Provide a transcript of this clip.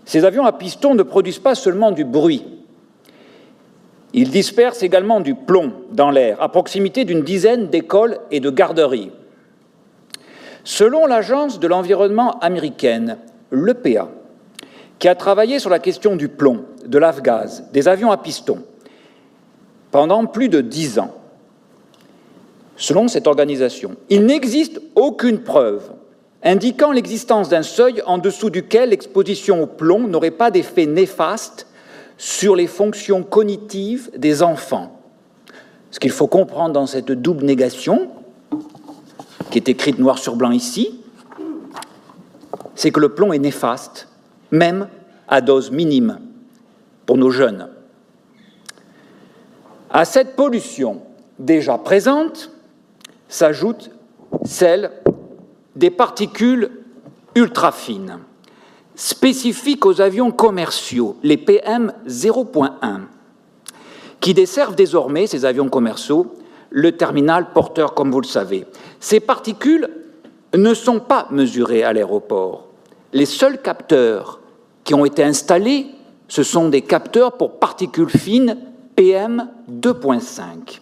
Ces avions à piston ne produisent pas seulement du bruit. Ils dispersent également du plomb dans l'air, à proximité d'une dizaine d'écoles et de garderies. Selon l'Agence de l'environnement américaine, l'EPA, qui a travaillé sur la question du plomb, de l'avgaz, des avions à piston, pendant plus de 10 ans, selon cette organisation, il n'existe aucune preuve indiquant l'existence d'un seuil en dessous duquel l'exposition au plomb n'aurait pas d'effet néfaste sur les fonctions cognitives des enfants. Ce qu'il faut comprendre dans cette double négation, qui est écrite noir sur blanc ici, c'est que le plomb est néfaste, même à dose minime, pour nos jeunes. À cette pollution déjà présente s'ajoute celle des particules ultra-fines, spécifiques aux avions commerciaux, les PM0.1, qui desservent désormais, ces avions commerciaux, le terminal porteur, comme vous le savez. Ces particules ne sont pas mesurées à l'aéroport. Les seuls capteurs qui ont été installés, ce sont des capteurs pour particules fines PM2.5.